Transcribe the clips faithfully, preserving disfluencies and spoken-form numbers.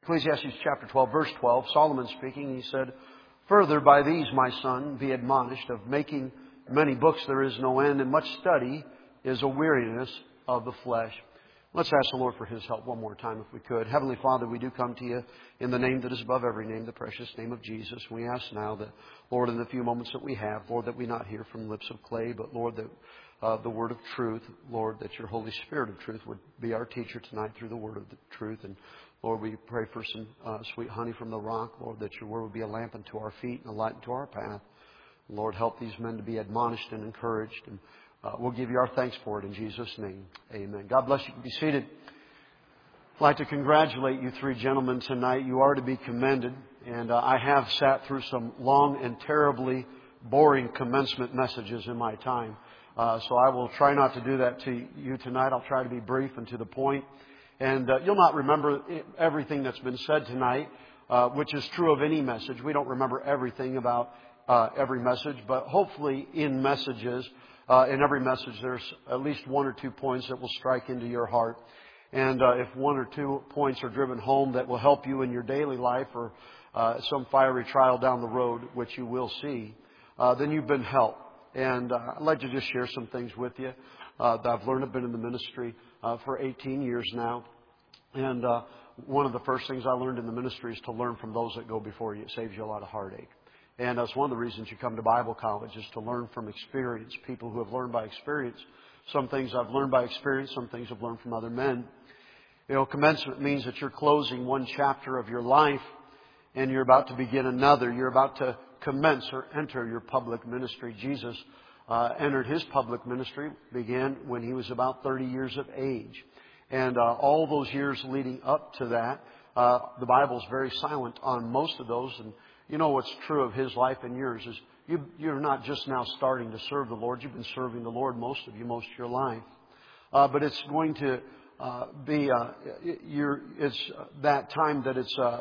Ecclesiastes chapter twelve, verse twelve, Solomon speaking, he said, "Further, by these, my son, be admonished, of making many books there is no end, and much study is a weariness of the flesh." Let's ask the Lord for His help one more time if we could. Heavenly Father, we do come to You in the name that is above every name, the precious name of Jesus. We ask now that, Lord, in the few moments that we have, Lord, that we not hear from lips of clay, but Lord, that uh, the word of truth, Lord, that Your Holy Spirit of truth would be our teacher tonight through the word of the truth. And Lord, we pray for some uh, sweet honey from the rock, Lord, that Your word would be a lamp unto our feet and a light unto our path. Lord, help these men to be admonished and encouraged. And uh, we'll give You our thanks for it in Jesus' name. Amen. God bless you. You can be seated. I'd like to congratulate you three gentlemen tonight. You are to be commended. And uh, I have sat through some long and terribly boring commencement messages in my time. Uh, so I will try not to do that to you tonight. I'll try to be brief and to the point. And uh, you'll not remember everything that's been said tonight, uh, which is true of any message. We don't remember everything about uh, every message, but hopefully in messages, uh, in every message, there's at least one or two points that will strike into your heart. And uh, if one or two points are driven home that will help you in your daily life or uh, some fiery trial down the road, which you will see, uh, then you've been helped. And uh, I'd like to just share some things with you uh, that I've learned. I've been in the ministry uh, for eighteen years now. And uh, one of the first things I learned in the ministry is to learn from those that go before you. It saves you a lot of heartache. And that's one of the reasons you come to Bible college, is to learn from experience, people who have learned by experience. Some things I've learned by experience, some things I've learned from other men. You know, commencement means that you're closing one chapter of your life and you're about to begin another. You're about to commence or enter your public ministry. Jesus uh, entered His public ministry, began when He was about thirty years of age. And uh, all those years leading up to that, uh, the Bible's very silent on most of those. And you know what's true of His life and yours is you, you're not just now starting to serve the Lord. You've been serving the Lord, most of you, most of your life. Uh, but it's going to uh, be uh, you're, it's that time that it's uh,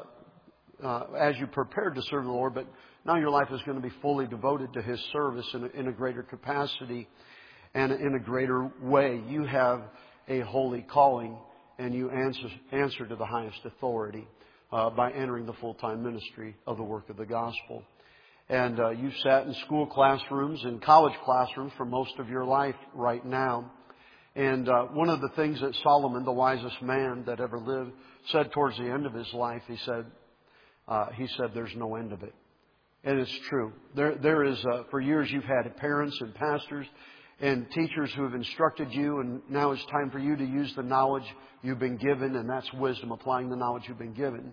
uh, as you prepared to serve the Lord, but now your life is going to be fully devoted to His service in a, in a greater capacity and in a greater way. You have a holy calling, and you answer, answer to the highest authority uh, by entering the full-time ministry of the work of the gospel. And uh, you've sat in school classrooms and college classrooms for most of your life right now. And uh, one of the things that Solomon, the wisest man that ever lived, said towards the end of his life, he said, uh, he said, "There's no end of it." And it's true. There, there is, uh, for years you've had parents and pastors and teachers who have instructed you, and now it's time for you to use the knowledge you've been given, and that's wisdom, applying the knowledge you've been given.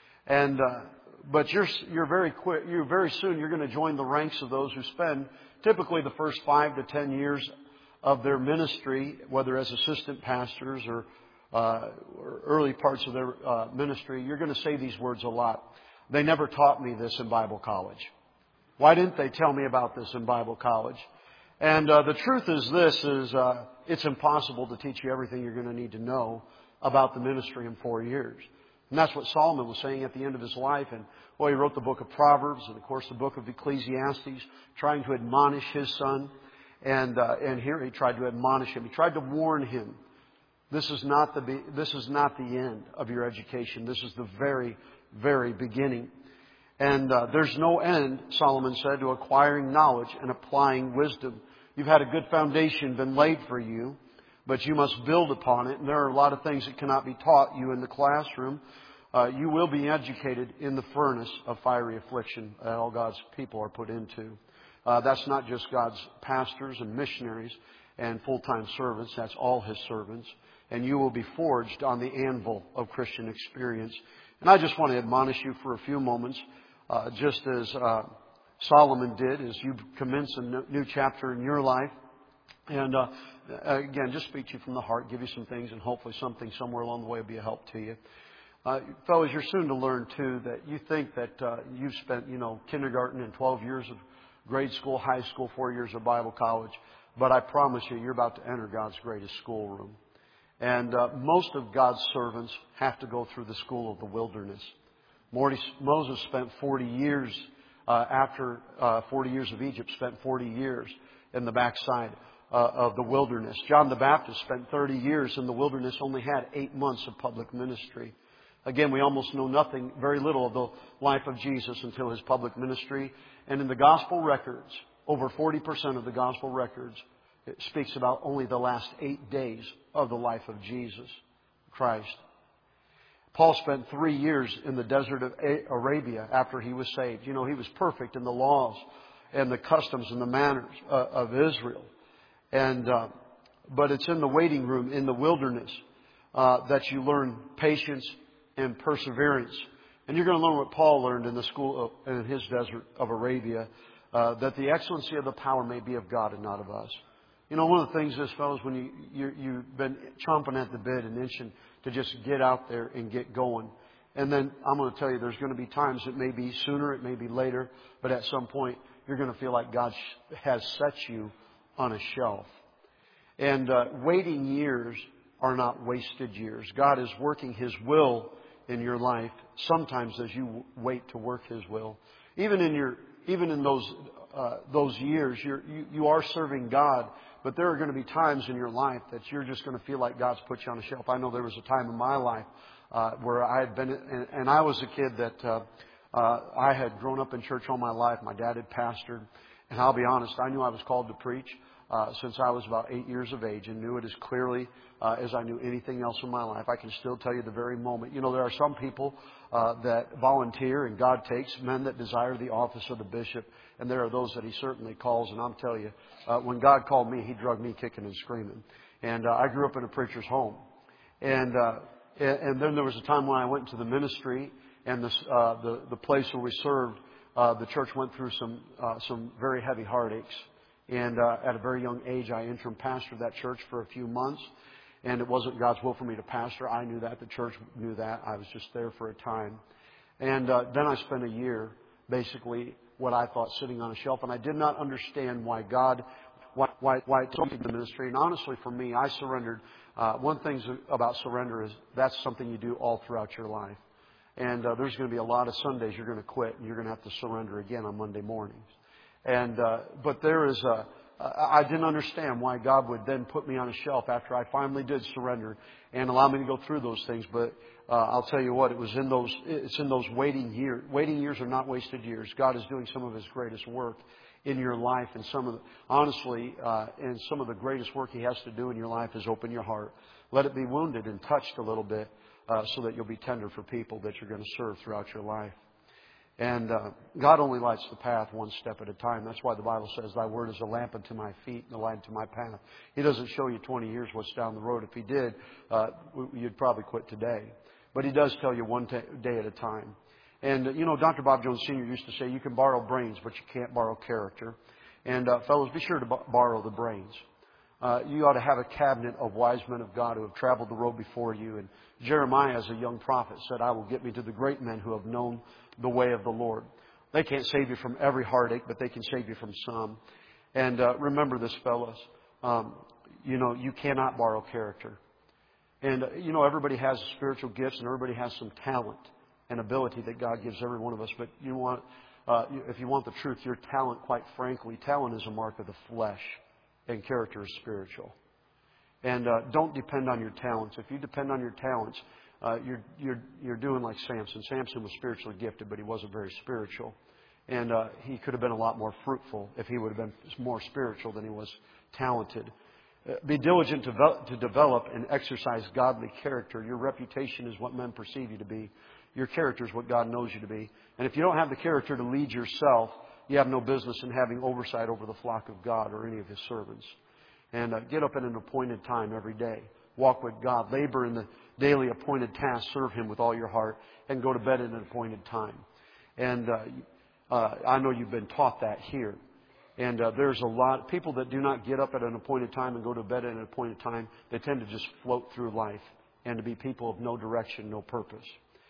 And uh, but you're you're very quick. You're very soon you're going to join the ranks of those who spend typically the first five to ten years of their ministry, whether as assistant pastors or, uh, or early parts of their uh, ministry. You're going to say these words a lot. "They never taught me this in Bible college. Why didn't they tell me about this in Bible college?" And uh, the truth is this, is uh, it's impossible to teach you everything you're going to need to know about the ministry in four years. And that's what Solomon was saying at the end of his life. And well, he wrote the book of Proverbs and, of course, the book of Ecclesiastes, trying to admonish his son. And uh, and here he tried to admonish him. He tried to warn him. This is not the be- this is not the end of your education. This is the very, very beginning. And uh, there's no end, Solomon said, to acquiring knowledge and applying wisdom. You've had a good foundation been laid for you, but you must build upon it. And there are a lot of things that cannot be taught you in the classroom. Uh, you will be educated in the furnace of fiery affliction that all God's people are put into. Uh, that's not just God's pastors and missionaries and full-time servants. That's all His servants. And you will be forged on the anvil of Christian experience. And I just want to admonish you for a few moments. Uh, just as uh, Solomon did, as you commence a new chapter in your life. And uh, again, just speak to you from the heart, give you some things, and hopefully something somewhere along the way will be a help to you. Uh, fellows, you're soon to learn, too, that you think that uh, you've spent, you know, kindergarten and twelve years of grade school, high school, four years of Bible college. But I promise you, you're about to enter God's greatest schoolroom. And uh, most of God's servants have to go through the school of the wilderness. Moses spent forty years uh, after uh, forty years of Egypt, spent forty years in the backside uh, of the wilderness. John the Baptist spent thirty years in the wilderness, only had eight months of public ministry. Again, we almost know nothing, very little of the life of Jesus until His public ministry. And in the gospel records, over forty percent of the gospel records, it speaks about only the last eight days of the life of Jesus Christ. Paul spent three years in the desert of Arabia after he was saved. You know, he was perfect in the laws and the customs and the manners uh, of Israel. And uh, but it's in the waiting room, in the wilderness, uh, that you learn patience and perseverance. And you're going to learn what Paul learned in the school of, in his desert of Arabia, uh, that the excellency of the power may be of God and not of us. You know, one of the things is, fellows, when you, you, you've been chomping at the bit and itching to just get out there and get going. And then I'm going to tell you, there's going to be times, it may be sooner, it may be later, but at some point, you're going to feel like God has set you on a shelf. And uh, waiting years are not wasted years. God is working His will in your life, sometimes as you wait to work His will. Even in your, even in those uh, those years, you're, you you are serving God, but there are going to be times in your life that you're just going to feel like God's put you on a shelf. I know there was a time in my life uh, where I had been, and, and I was a kid that uh, uh, I had grown up in church all my life. My dad had pastored, and I'll be honest, I knew I was called to preach uh, since I was about eight years of age, and knew it as clearly uh, as I knew anything else in my life. I can still tell you the very moment. You know, there are some people uh, that volunteer, and God takes men that desire the office of the bishop, and there are those that He certainly calls. And I'm telling you, uh, when God called me, He drugged me kicking and screaming. And uh, I grew up in a preacher's home, and uh, and then there was a time when I went to the ministry, and this, uh, the the place where we served, uh, the church went through some uh, some very heavy heartaches. And uh, at a very young age, I interim pastored that church for a few months. And it wasn't God's will for me to pastor. I knew that. The church knew that. I was just there for a time. And uh, then I spent a year, basically, what I thought sitting on a shelf. And I did not understand why God, why, why, why it took me to the ministry. And honestly, for me, I surrendered. Uh, one thing about surrender is that's something you do all throughout your life. And uh, there's going to be a lot of Sundays you're going to quit, and you're going to have to surrender again on Monday mornings. And uh, but there is a, I didn't understand why God would then put me on a shelf after I finally did surrender and allow me to go through those things. But uh, I'll tell you what, it was in those, it's in those waiting years. Waiting years are not wasted years. God is doing some of His greatest work in your life, and some of the, honestly, uh, and some of the greatest work He has to do in your life is open your heart, let it be wounded and touched a little bit, uh, so that you'll be tender for people that you're going to serve throughout your life. And uh, God only lights the path one step at a time. That's why the Bible says, Thy word is a lamp unto my feet and a light unto my path. He doesn't show you twenty years what's down the road. If He did, uh, you'd probably quit today. But He does tell you one t- day at a time. And, uh, you know, Doctor Bob Jones Senior used to say, you can borrow brains, but you can't borrow character. And, uh, fellows, be sure to b- borrow the brains. Uh, you ought to have a cabinet of wise men of God who have traveled the road before you. And Jeremiah, as a young prophet, said, I will get me to the great men who have known the way of the Lord. They can't save you from every heartache, but they can save you from some. And uh, remember this, fellas. Um, you know, you cannot borrow character. And, uh, you know, everybody has spiritual gifts and everybody has some talent and ability that God gives every one of us. But you want, uh, if you want the truth, your talent, quite frankly, talent is a mark of the flesh. And character is spiritual. And uh, don't depend on your talents. If you depend on your talents, uh, you're you're you're doing like Samson. Samson was spiritually gifted, but he wasn't very spiritual. And uh, he could have been a lot more fruitful if he would have been more spiritual than he was talented. Uh, be diligent to, ve- to develop and exercise godly character. Your reputation is what men perceive you to be. Your character is what God knows you to be. And if you don't have the character to lead yourself, you have no business in having oversight over the flock of God or any of His servants. And uh, get up at an appointed time every day. Walk with God. Labor in the daily appointed task. Serve Him with all your heart. And go to bed at an appointed time. And uh, uh, I know you've been taught that here. And uh, there's a lot of people that do not get up at an appointed time and go to bed at an appointed time. They tend to just float through life and to be people of no direction, no purpose.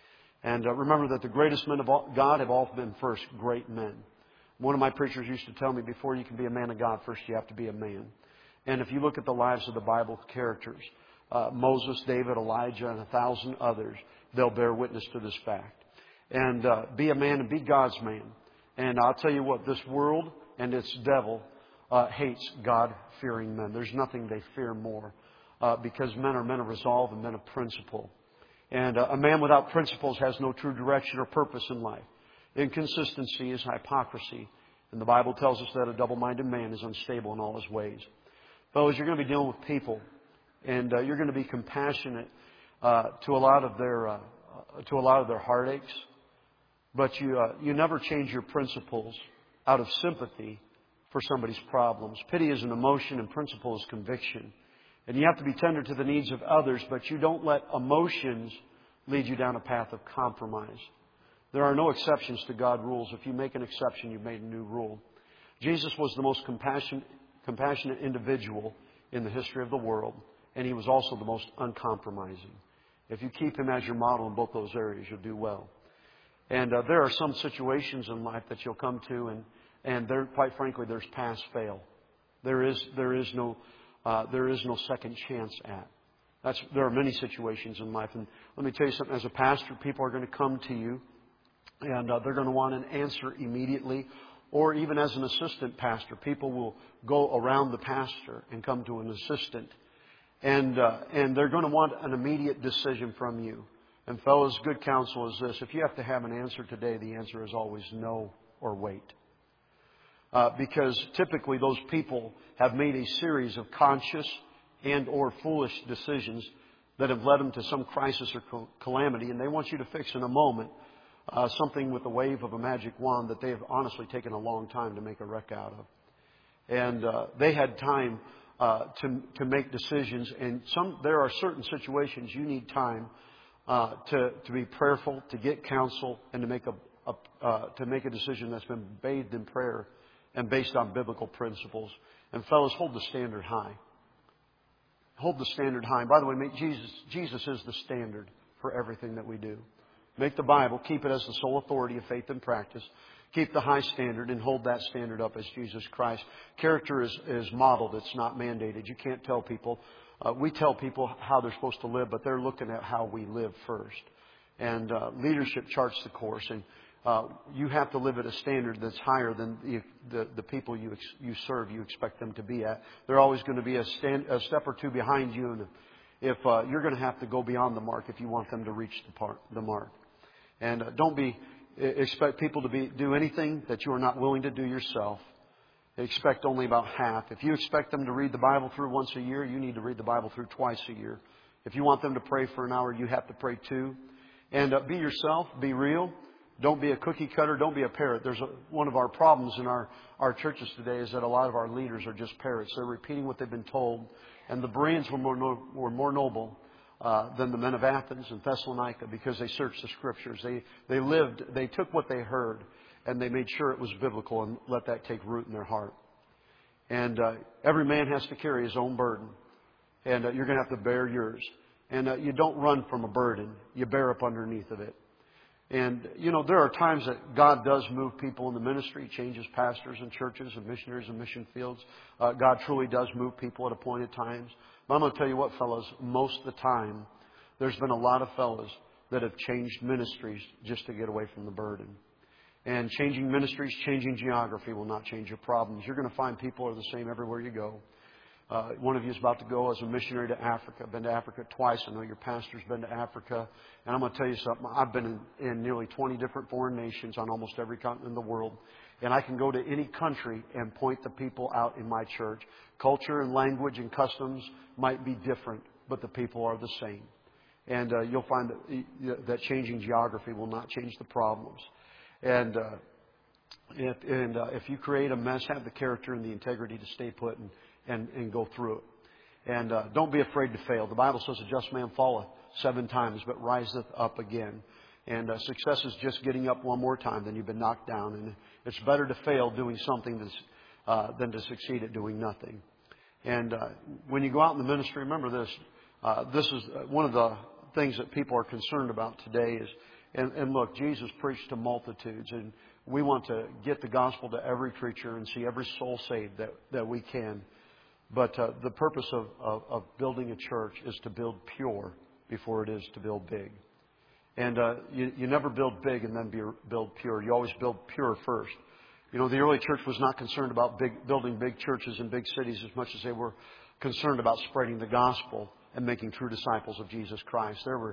And uh, remember that the greatest men of all, God have all been first great men. One of my preachers used to tell me, before you can be a man of God, first you have to be a man. And if you look at the lives of the Bible characters, uh, Moses, David, Elijah, and a thousand others, they'll bear witness to this fact. And uh, be a man and be God's man. And I'll tell you what, this world and its devil uh, hates God-fearing men. There's nothing they fear more uh, because men are men of resolve and men of principle. And uh, a man without principles has no true direction or purpose in life. Inconsistency is hypocrisy. And the Bible tells us that a double-minded man is unstable in all his ways. Fellows, you're going to be dealing with people. And uh, you're going to be compassionate uh, to a lot of their uh, to a lot of their heartaches. But you uh, you never change your principles out of sympathy for somebody's problems. Pity is an emotion and principle is conviction. And you have to be tender to the needs of others, but you don't let emotions lead you down a path of compromise. There are no exceptions to God's rules. If you make an exception, you've made a new rule. Jesus was the most compassionate, compassionate individual in the history of the world, and He was also the most uncompromising. If you keep Him as your model in both those areas, you'll do well. And uh, there are some situations in life that you'll come to, and and there, quite frankly, there's pass fail. There is there is no uh, there is no second chance at. That's there are many situations in life, and let me tell you something. As a pastor, people are going to come to you, and uh, they're going to want an answer immediately. Or even as an assistant pastor, people will go around the pastor and come to an assistant, and uh, and they're going to want an immediate decision from you. And fellows, good counsel is this: if you have to have an answer today, the answer is always no or wait. Uh, because typically those people have made a series of conscious and or foolish decisions that have led them to some crisis or calamity, and they want you to fix in a moment uh, something with the wave of a magic wand that they have honestly taken a long time to make a wreck out of. And uh, they had time uh, to to make decisions, and some there are certain situations you need time uh, to to be prayerful, to get counsel, and to make a, a uh, to make a decision that's been bathed in prayer and based on biblical principles. And fellows, hold the standard high. Hold the standard high. And by the way, make Jesus, Jesus is the standard for everything that we do. Make the Bible, keep it as the sole authority of faith and practice. Keep the high standard and hold that standard up as Jesus Christ. Character is, is modeled. It's not mandated. You can't tell people. Uh, we tell people how they're supposed to live, but they're looking at how we live first. And uh, leadership charts the course. And Uh, you have to live at a standard that's higher than the, the, the people you ex, you serve, you expect them to be at. They're always going to be a, stand, a step or two behind you. And if uh, you're going to have to go beyond the mark if you want them to reach the, part, the mark. And uh, don't be expect people to be do anything that you are not willing to do yourself. Expect only about half. If you expect them to read the Bible through once a year, you need to read the Bible through twice a year. If you want them to pray for an hour, you have to pray two. And uh, be yourself. Be real. Don't be a cookie cutter. Don't be a parrot. There's a, one of our problems in our, our churches today is that a lot of our leaders are just parrots. They're repeating what they've been told. And the Bereans were more, no, were more noble uh, than the men of Athens and Thessalonica because they searched the Scriptures. They, they lived, they took what they heard and they made sure it was biblical and let that take root in their heart. And uh, every man has to carry his own burden. And uh, you're going to have to bear yours. And uh, you don't run from a burden. You bear up underneath of it. And, you know, there are times that God does move people in the ministry. He changes pastors and churches and missionaries and mission fields. Uh, God truly does move people at appointed times. But I'm going to tell you what, fellows, most of the time, there's been a lot of fellows that have changed ministries just to get away from the burden. And changing ministries, changing geography will not change your problems. You're going to find people are the same everywhere you go. Uh, one of you is about to go as a missionary to Africa. I've been to Africa twice. I know your pastor's been to Africa. And I'm going to tell you something. I've been in, in nearly twenty different foreign nations on almost every continent in the world. And I can go to any country and point the people out in my church. Culture and language and customs might be different, but the people are the same. And uh, you'll find that, that changing geography will not change the problems. And uh, if, and uh, if you create a mess, have the character and the integrity to stay put and And, and go through it. And uh, don't be afraid to fail. The Bible says a just man falleth seven times, but riseth up again. And uh, success is just getting up one more time than you've been knocked down. And it's better to fail doing something that's, uh, than to succeed at doing nothing. And uh, when you go out in the ministry, remember this. Uh, this is one of the things that people are concerned about today is, and, and look, Jesus preached to multitudes. And we want to get the gospel to every creature and see every soul saved that, that we can. But uh, the purpose of, of, of building a church is to build pure before it is to build big. And uh, you, you never build big and then be, build pure. You always build pure first. You know, the early church was not concerned about big, building big churches in big cities as much as they were concerned about spreading the gospel and making true disciples of Jesus Christ. There were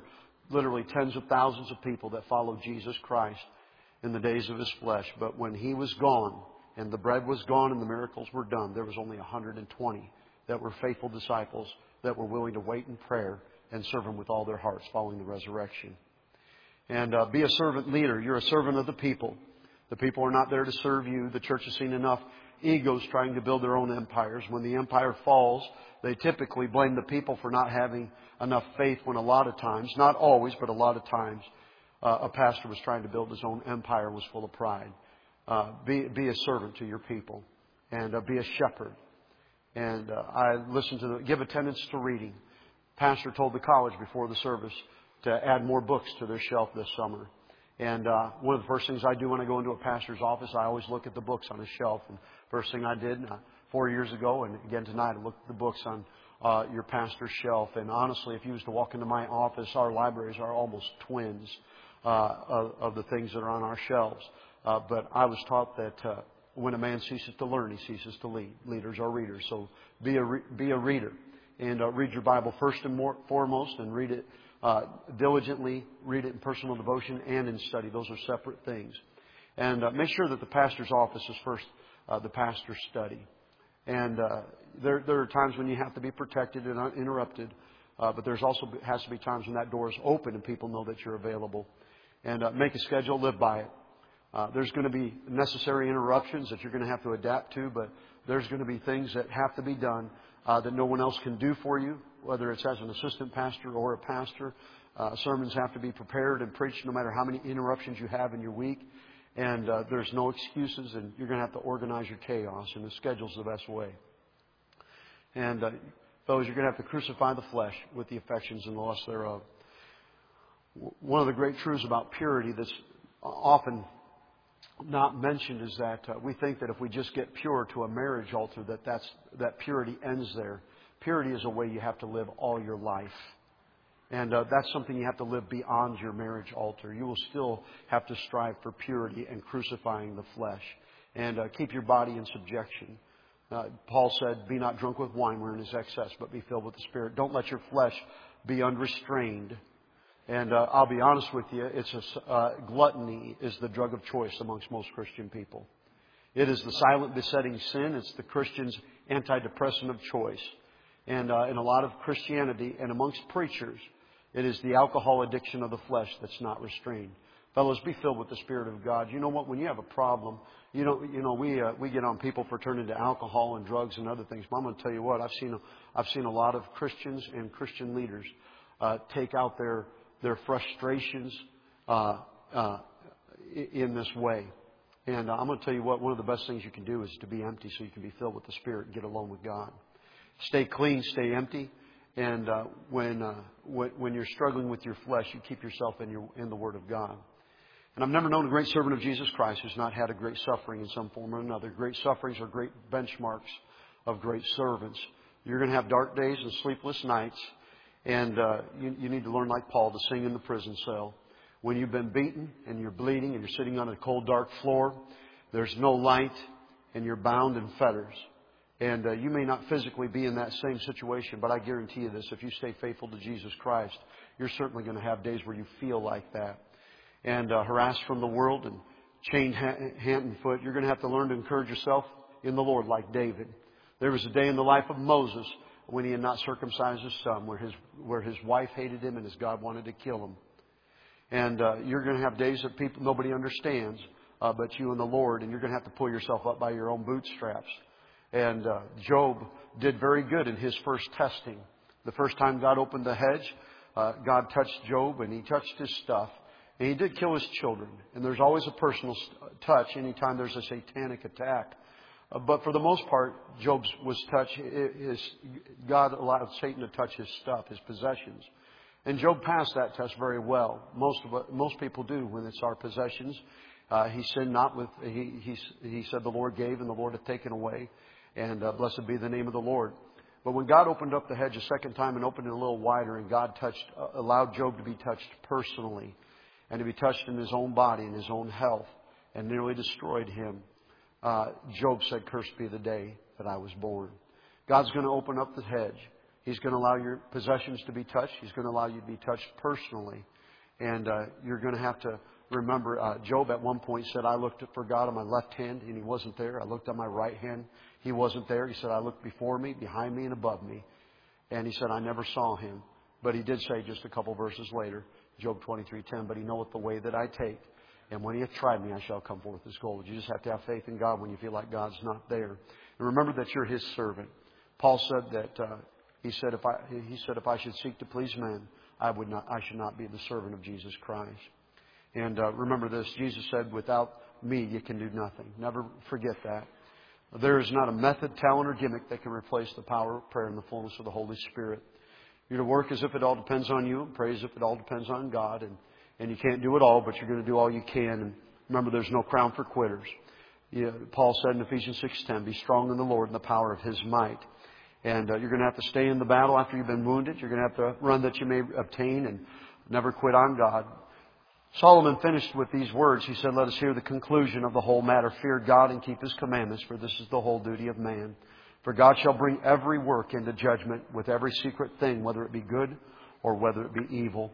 literally tens of thousands of people that followed Jesus Christ in the days of His flesh. But when He was gone and the bread was gone and the miracles were done, there was only one hundred twenty that were faithful disciples that were willing to wait in prayer and serve Him with all their hearts following the resurrection. And uh, be a servant leader. You're a servant of the people. The people are not there to serve you. The church has seen enough egos trying to build their own empires. When the empire falls, they typically blame the people for not having enough faith, when a lot of times, not always, but a lot of times, uh, a pastor was trying to build his own empire and was full of pride. Uh, be, be a servant to your people, and uh, be a shepherd. And uh, I listened to the, give attendance to reading. Pastor told the college before the service to add more books to their shelf this summer. And uh, one of the first things I do when I go into a pastor's office, I always look at the books on his shelf. And first thing I did uh, four years ago, and again tonight, I looked at the books on uh, your pastor's shelf. And honestly, if you was to walk into my office, our libraries are almost twins uh, of, of the things that are on our shelves. Uh, but I was taught that uh, when a man ceases to learn, he ceases to lead. Leaders are readers. So be a, re- be a reader. And uh, read your Bible first and more, foremost, and read it uh, diligently. Read it in personal devotion and in study. Those are separate things. And uh, make sure that the pastor's office is first uh, the pastor's study. And uh, there, there are times when you have to be protected and uninterrupted. Uh, but there's also has to be times when that door is open and people know that you're available. And uh, make a schedule, live by it. Uh, there's going to be necessary interruptions that you're going to have to adapt to, but there's going to be things that have to be done uh, that no one else can do for you, whether it's as an assistant pastor or a pastor. Uh, sermons have to be prepared and preached no matter how many interruptions you have in your week. And uh, there's no excuses, and you're going to have to organize your chaos, and the schedule's the best way. And, uh, fellows, you're going to have to crucify the flesh with the affections and the lusts thereof. One of the great truths about purity that's often not mentioned is that uh, we think that if we just get pure to a marriage altar, that that's, that purity ends there. Purity is a way you have to live all your life. And uh, that's something you have to live beyond your marriage altar. You will still have to strive for purity and crucifying the flesh. And uh, keep your body in subjection. Uh, Paul said, be not drunk with wine wherein is excess, but be filled with the Spirit. Don't let your flesh be unrestrained. And uh, I'll be honest with you, it's a, uh, gluttony is the drug of choice amongst most Christian people. It is the silent besetting sin. It's the Christian's antidepressant of choice. And uh, in a lot of Christianity and amongst preachers, it is the alcohol addiction of the flesh that's not restrained. Fellows, be filled with the Spirit of God. You know what? When you have a problem, you know, you know, we uh, we get on people for turning to alcohol and drugs and other things. But I'm going to tell you what, I've seen a, I've seen a lot of Christians and Christian leaders uh, take out their their frustrations uh, uh, in this way. And uh, I'm going to tell you what, one of the best things you can do is to be empty so you can be filled with the Spirit and get alone with God. Stay clean, stay empty. And uh, when, uh, when when you're struggling with your flesh, you keep yourself in your in the Word of God. And I've never known a great servant of Jesus Christ who's not had a great suffering in some form or another. Great sufferings are great benchmarks of great servants. You're going to have dark days and sleepless nights. And uh, you, you need to learn like Paul to sing in the prison cell. When you've been beaten and you're bleeding and you're sitting on a cold, dark floor, there's no light and you're bound in fetters. And uh, you may not physically be in that same situation, but I guarantee you this, if you stay faithful to Jesus Christ, you're certainly going to have days where you feel like that. And uh, harassed from the world and chained hand and foot, you're going to have to learn to encourage yourself in the Lord like David. There was a day in the life of Moses when he had not circumcised his son, where his where his wife hated him and his God wanted to kill him. And uh, you're going to have days that people nobody understands, uh, but you and the Lord, and you're going to have to pull yourself up by your own bootstraps. And uh, Job did very good in his first testing. The first time God opened the hedge, uh, God touched Job and He touched his stuff. And He did kill his children. And there's always a personal touch anytime there's a satanic attack. Uh, but for the most part, Job's was touched. His, God allowed Satan to touch his stuff, his possessions. And Job passed that test very well. Most of most people do when it's our possessions. Uh, he sinned not with. He, he he said the Lord gave and the Lord hath taken away. And uh, blessed be the name of the Lord. But when God opened up the hedge a second time and opened it a little wider, and God touched, uh, allowed Job to be touched personally, and to be touched in his own body and his own health, and nearly destroyed him, uh, Job said, "Cursed be the day that I was born." God's going to open up the hedge. He's going to allow your possessions to be touched. He's going to allow you to be touched personally. And uh, you're going to have to remember, uh, Job at one point said, I looked for God on my left hand, and He wasn't there. I looked on my right hand. He wasn't there. He said, I looked before me, behind me, and above me. And he said, I never saw Him. But he did say just a couple verses later, Job twenty-three ten, but He knoweth the way that I take. And when He hath tried me, I shall come forth as gold. You just have to have faith in God when you feel like God's not there. And remember that you're His servant. Paul said that, uh, he said, if I, he said, if I should seek to please men, I would not, I should not be the servant of Jesus Christ. And uh, remember this, Jesus said, without me, you can do nothing. Never forget that. There is not a method, talent, or gimmick that can replace the power of prayer and the fullness of the Holy Spirit. You're to work as if it all depends on you, and pray as if it all depends on God. And, and you can't do it all, but you're going to do all you can. And remember, there's no crown for quitters. You know, Paul said in Ephesians six ten, be strong in the Lord and the power of His might. And uh, you're going to have to stay in the battle after you've been wounded. You're going to have to run that you may obtain and never quit on God. Solomon finished with these words. He said, let us hear the conclusion of the whole matter. Fear God and keep His commandments, for this is the whole duty of man. For God shall bring every work into judgment with every secret thing, whether it be good or whether it be evil.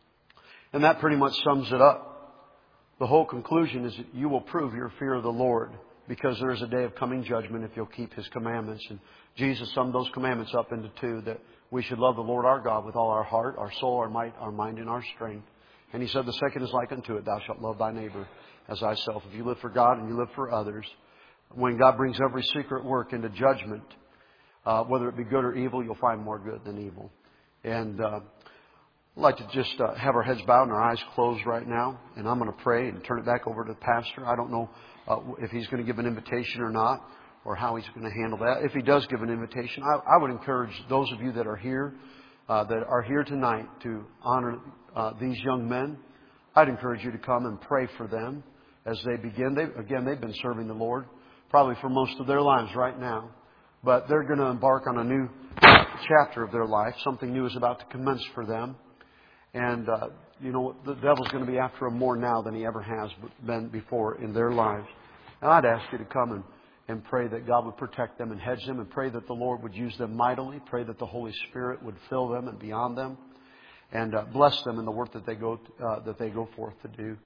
And that pretty much sums it up. The whole conclusion is that you will prove your fear of the Lord, because there is a day of coming judgment if you'll keep His commandments. And Jesus summed those commandments up into two, that we should love the Lord our God with all our heart, our soul, our might, our mind, and our strength. And He said the second is like unto it, thou shalt love thy neighbor as thyself. If you live for God and you live for others, when God brings every secret work into judgment, uh, whether it be good or evil, you'll find more good than evil. And uh, I'd like to just uh, have our heads bowed and our eyes closed right now. And I'm going to pray and turn it back over to the pastor. I don't know uh, if he's going to give an invitation or not, or how he's going to handle that. If he does give an invitation, I, I would encourage those of you that are here, uh, that are here tonight to honor uh, these young men. I'd encourage you to come and pray for them as they begin. They, again, they've been serving the Lord probably for most of their lives right now. But they're going to embark on a new chapter of their life. Something new is about to commence for them. And, uh, you know, the devil's going to be after them more now than he ever has been before in their lives. And I'd ask you to come and, and pray that God would protect them and hedge them, and pray that the Lord would use them mightily. Pray that the Holy Spirit would fill them and be on them, and uh, bless them in the work that they go uh, that they go forth to do.